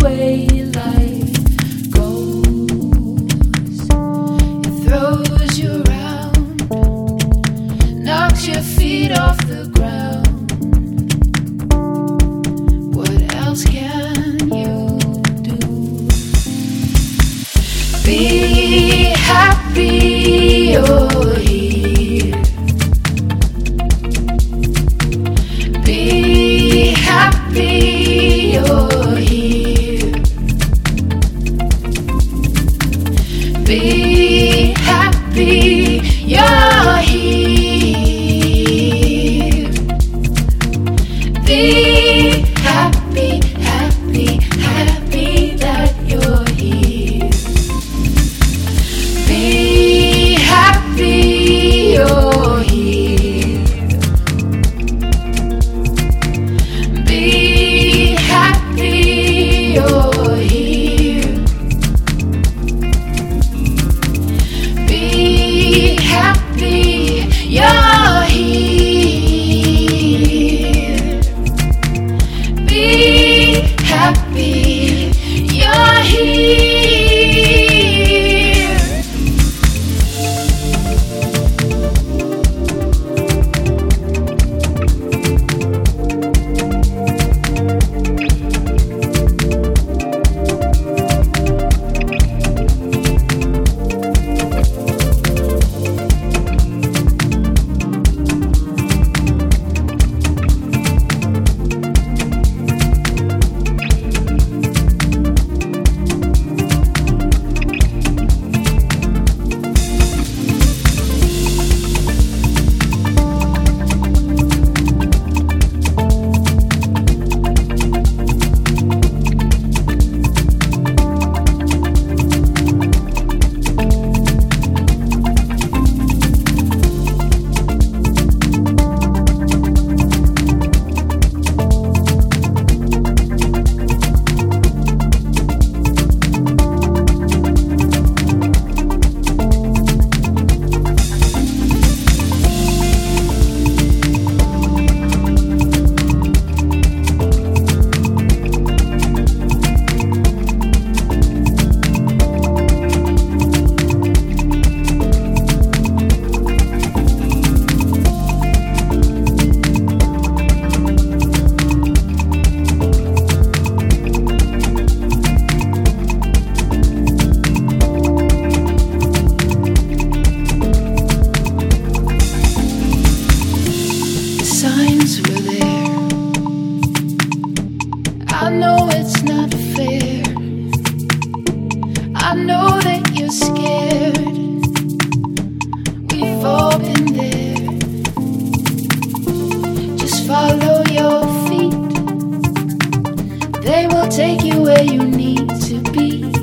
way life goes. It throws you around, knocks your feet off the ground. What else can you do? Be happy you're here. Be happy you're here. Be happy you're here. Be happy, happy, happy that you're here. Be happy you're here. Be happy you're here. Be happy you're here. Be happy you're here. Signs were there. I know it's not fair. I know that you're scared. We've all been there. Just follow your feet. They will take you where you need to be.